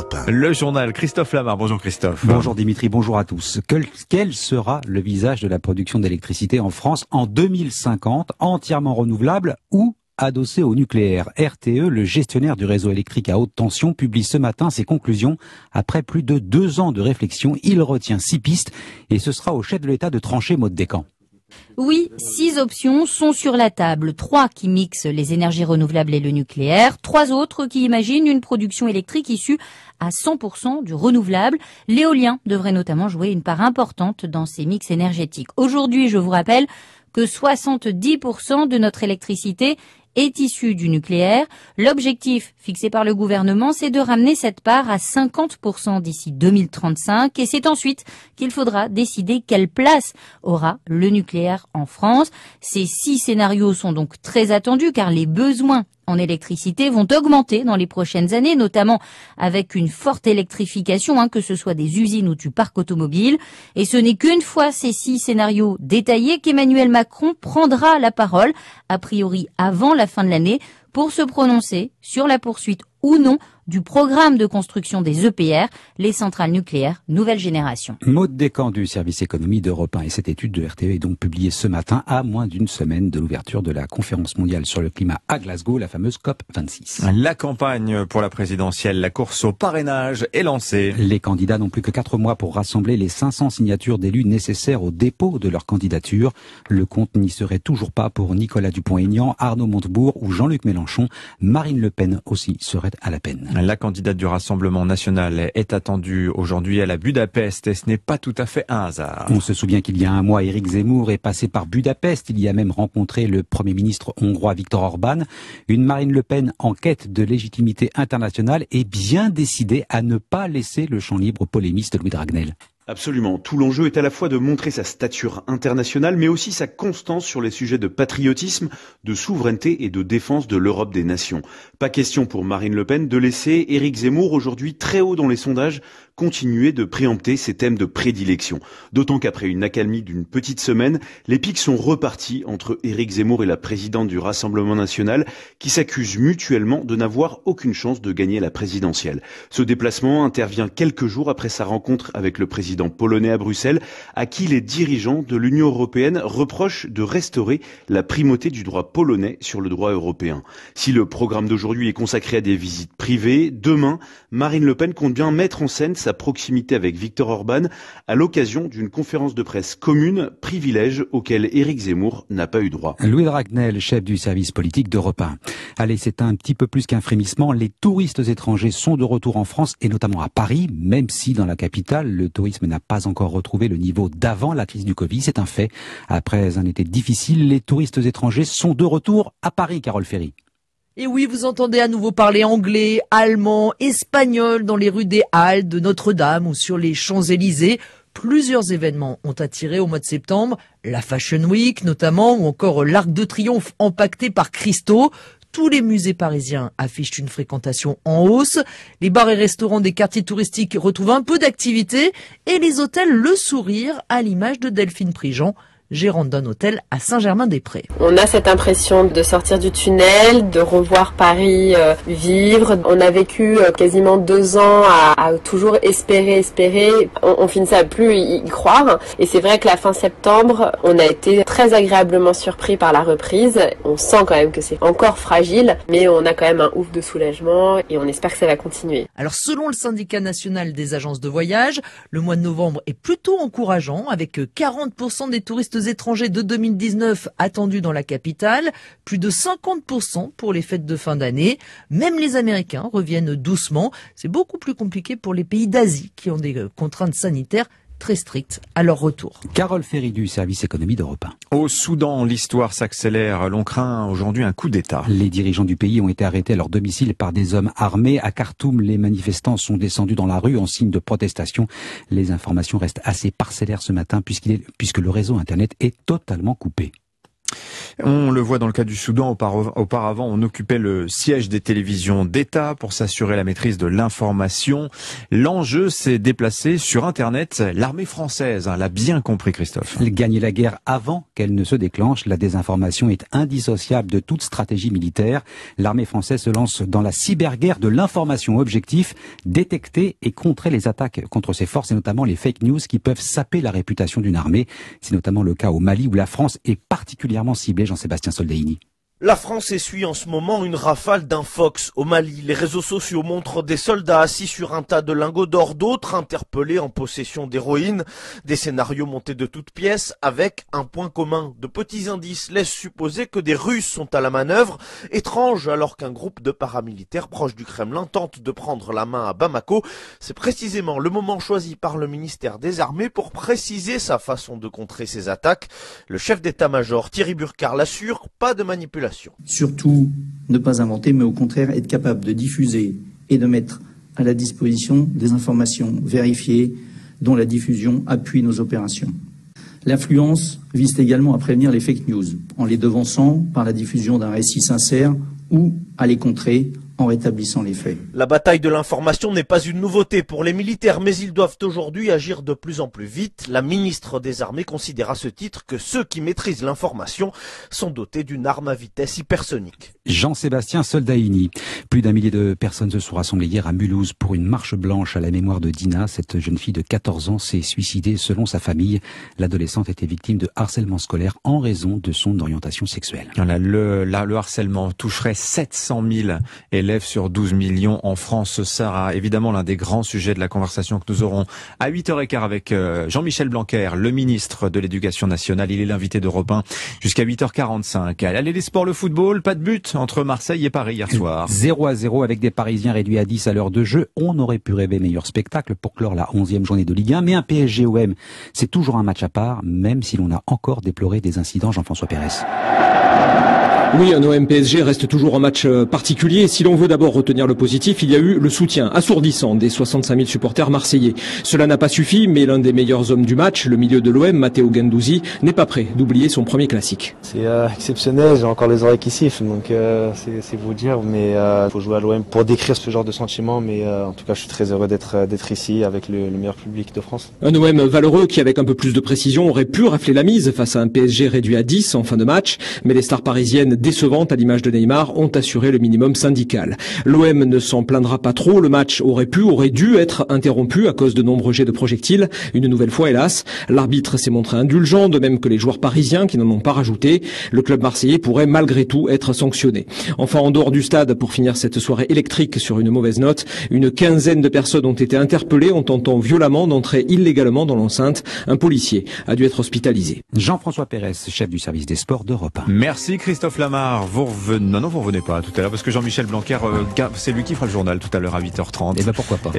Europe 1. Le journal Christophe Lamar. Bonjour Christophe. Bonjour Dimitri, bonjour à tous. Quel sera le visage de la production d'électricité en France en 2050, entièrement renouvelable ou adossé au nucléaire? RTE, le gestionnaire du réseau électrique à haute tension, publie ce matin ses conclusions. Après plus de 2 ans de réflexion, il retient 6 pistes et ce sera au chef de l'État de trancher, Maud Descamps. Oui, 6 options sont sur la table. 3 qui mixent les énergies renouvelables et le nucléaire. 3 autres qui imaginent une production électrique issue à 100% du renouvelable. L'éolien devrait notamment jouer une part importante dans ces mix énergétiques. Aujourd'hui, je vous rappelle que 70% de notre électricité est issue du nucléaire. L'objectif fixé par le gouvernement, c'est de ramener cette part à 50% d'ici 2035 et c'est ensuite qu'il faudra décider quelle place aura le nucléaire en France. Ces 6 scénarios sont donc très attendus car les besoins en électricité vont augmenter dans les prochaines années, notamment avec une forte électrification, que ce soit des usines ou du parc automobile. Et ce n'est qu'une fois ces 6 scénarios détaillés qu'Emmanuel Macron prendra la parole, a priori avant la fin de l'année, pour se prononcer sur la poursuite ou non du programme de construction des EPR, les centrales nucléaires nouvelle génération. Maud Descamps du service économie d'Europe 1. Et cette étude de RTE est donc publiée ce matin à moins d'une semaine de l'ouverture de la conférence mondiale sur le climat à Glasgow, la fameuse COP26. La campagne pour la présidentielle, la course au parrainage est lancée. Les candidats n'ont plus que 4 mois pour rassembler les 500 signatures d'élus nécessaires au dépôt de leur candidature. Le compte n'y serait toujours pas pour Nicolas Dupont-Aignan, Arnaud Montebourg ou Jean-Luc Mélenchon. Marine Le Pen aussi serait à la peine. La candidate du Rassemblement national est attendue aujourd'hui à la Budapest et ce n'est pas tout à fait un hasard. On se souvient qu'il y a un mois, Éric Zemmour est passé par Budapest. Il y a même rencontré le Premier ministre hongrois Viktor Orban. Une Marine Le Pen en quête de légitimité internationale est bien décidée à ne pas laisser le champ libre au polémiste Louis Dragnel. Absolument. Tout l'enjeu est à la fois de montrer sa stature internationale, mais aussi sa constance sur les sujets de patriotisme, de souveraineté et de défense de l'Europe des nations. Pas question pour Marine Le Pen de laisser Éric Zemmour, aujourd'hui très haut dans les sondages, continuer de préempter ses thèmes de prédilection. D'autant qu'après une accalmie d'une petite semaine, les pics sont repartis entre Éric Zemmour et la présidente du Rassemblement national, qui s'accusent mutuellement de n'avoir aucune chance de gagner la présidentielle. Ce déplacement intervient quelques jours après sa rencontre avec le président polonais à Bruxelles, à qui les dirigeants de l'Union européenne reprochent de restaurer la primauté du droit polonais sur le droit européen. Si le programme d'aujourd'hui est consacré à des visites privées, demain, Marine Le Pen compte bien mettre en scène sa proximité avec Viktor Orban à l'occasion d'une conférence de presse commune, privilège auquel Éric Zemmour n'a pas eu droit. Louis Dragnel, chef du service politique d'Europe 1. Allez, c'est un petit peu plus qu'un frémissement. Les touristes étrangers sont de retour en France et notamment à Paris, même si dans la capitale, le tourisme n'a pas encore retrouvé le niveau d'avant la crise du Covid. C'est un fait. Après un été difficile, les touristes étrangers sont de retour à Paris, Carole Ferry. Et oui, vous entendez à nouveau parler anglais, allemand, espagnol dans les rues des Halles, de Notre-Dame ou sur les Champs-Élysées. Plusieurs événements ont attiré au mois de septembre, la Fashion Week notamment, ou encore l'Arc de Triomphe empaqueté par Christo. Tous les musées parisiens affichent une fréquentation en hausse. Les bars et restaurants des quartiers touristiques retrouvent un peu d'activité et les hôtels le sourire à l'image de Delphine Prigent, gérante d'un hôtel à Saint-Germain-des-Prés. On a cette impression de sortir du tunnel, de revoir Paris vivre. On a vécu quasiment 2 ans à toujours espérer. On finissait à plus y croire. Et c'est vrai que la fin septembre, on a été très agréablement surpris par la reprise. On sent quand même que c'est encore fragile, mais on a quand même un ouf de soulagement et on espère que ça va continuer. Alors selon le syndicat national des agences de voyage, le mois de novembre est plutôt encourageant avec 40% des touristes étrangers de 2019 attendus dans la capitale, plus de 50% pour les fêtes de fin d'année. Même les Américains reviennent doucement. C'est beaucoup plus compliqué pour les pays d'Asie qui ont des contraintes sanitaires très strictes à leur retour. Carole Ferry du service économie d'Europe 1. Au Soudan, l'histoire s'accélère. L'on craint aujourd'hui un coup d'État. Les dirigeants du pays ont été arrêtés à leur domicile par des hommes armés. À Khartoum, les manifestants sont descendus dans la rue en signe de protestation. Les informations restent assez parcellaires ce matin puisque le réseau Internet est totalement coupé. On le voit dans le cas du Soudan, auparavant on occupait le siège des télévisions d'État pour s'assurer la maîtrise de l'information. L'enjeu s'est déplacé sur Internet. L'armée française l'a bien compris, Christophe. Gagner la guerre avant qu'elle ne se déclenche, la désinformation est indissociable de toute stratégie militaire. L'armée française se lance dans la cyberguerre de l'information. Objectif, détecter et contrer les attaques contre ses forces et notamment les fake news qui peuvent saper la réputation d'une armée. C'est notamment le cas au Mali où la France est particulièrement ciblée, Jean-Sébastien Soldaini. La France essuie en ce moment une rafale d'infox. Au Mali, les réseaux sociaux montrent des soldats assis sur un tas de lingots d'or, d'autres interpellés en possession d'héroïne. Des scénarios montés de toutes pièces avec un point commun. De petits indices laissent supposer que des Russes sont à la manœuvre. Étrange alors qu'un groupe de paramilitaires proches du Kremlin tente de prendre la main à Bamako. C'est précisément le moment choisi par le ministère des Armées pour préciser sa façon de contrer ces attaques. Le chef d'état-major Thierry Burkhardt l'assure, pas de manipulation. Surtout, ne pas inventer, mais au contraire être capable de diffuser et de mettre à la disposition des informations vérifiées dont la diffusion appuie nos opérations. L'influence vise également à prévenir les fake news, en les devançant par la diffusion d'un récit sincère ou à les contrer en rétablissant les faits. La bataille de l'information n'est pas une nouveauté pour les militaires, mais ils doivent aujourd'hui agir de plus en plus vite. La ministre des Armées considère à ce titre que ceux qui maîtrisent l'information sont dotés d'une arme à vitesse hypersonique. Jean-Sébastien Soldaini. Plus d'1 millier de personnes se sont rassemblées hier à Mulhouse pour une marche blanche à la mémoire de Dina. Cette jeune fille de 14 ans s'est suicidée selon sa famille. L'adolescente était victime de harcèlement scolaire en raison de son orientation sexuelle. Le harcèlement toucherait 700 000 élèves sur 12 millions en France. Ce sera évidemment l'un des grands sujets de la conversation que nous aurons à 8h15 avec Jean-Michel Blanquer, le ministre de l'Éducation nationale. Il est l'invité d'Europe 1 jusqu'à 8h45. Allez, les sports, le football, pas de but entre Marseille et Paris hier soir. 0-0 avec des Parisiens réduits à 10 à l'heure de jeu. On aurait pu rêver meilleur spectacle pour clore la 11e journée de Ligue 1. Mais un PSG-OM, c'est toujours un match à part, même si l'on a encore déploré des incidents, Jean-François Pérez. Oui, un OM-PSG reste toujours un match particulier. Si l'on veut d'abord retenir le positif, il y a eu le soutien assourdissant des 65 000 supporters marseillais. Cela n'a pas suffi, mais l'un des meilleurs hommes du match, le milieu de l'OM, Matteo Guendouzi, n'est pas prêt d'oublier son premier classique. C'est exceptionnel, j'ai encore les oreilles qui sifflent, donc c'est vous dire, mais il faut jouer à l'OM pour décrire ce genre de sentiment, mais en tout cas je suis très heureux d'être ici avec le meilleur public de France. Un OM valeureux qui, avec un peu plus de précision, aurait pu rafler la mise face à un PSG réduit à 10 en fin de match, mais les stars parisiennes décevantes à l'image de Neymar ont assuré le minimum syndical. L'OM ne s'en plaindra pas trop, le match aurait dû être interrompu à cause de nombreux jets de projectiles, une nouvelle fois hélas. L'arbitre s'est montré indulgent, de même que les joueurs parisiens qui n'en ont pas rajouté. Le club marseillais pourrait malgré tout être sanctionné. Enfin, en dehors du stade, pour finir cette soirée électrique sur une mauvaise note, une quinzaine de personnes ont été interpellées en tentant violemment d'entrer illégalement dans l'enceinte. Un policier a dû être hospitalisé. Jean-François Pérez, chef du service des sports d'Europe 1. Merci Christophe Lamar. Vous revenez pas tout à l'heure parce que Jean-Michel Blanquer, c'est lui qui fera le journal tout à l'heure à 8h30. Et ben pourquoi pas.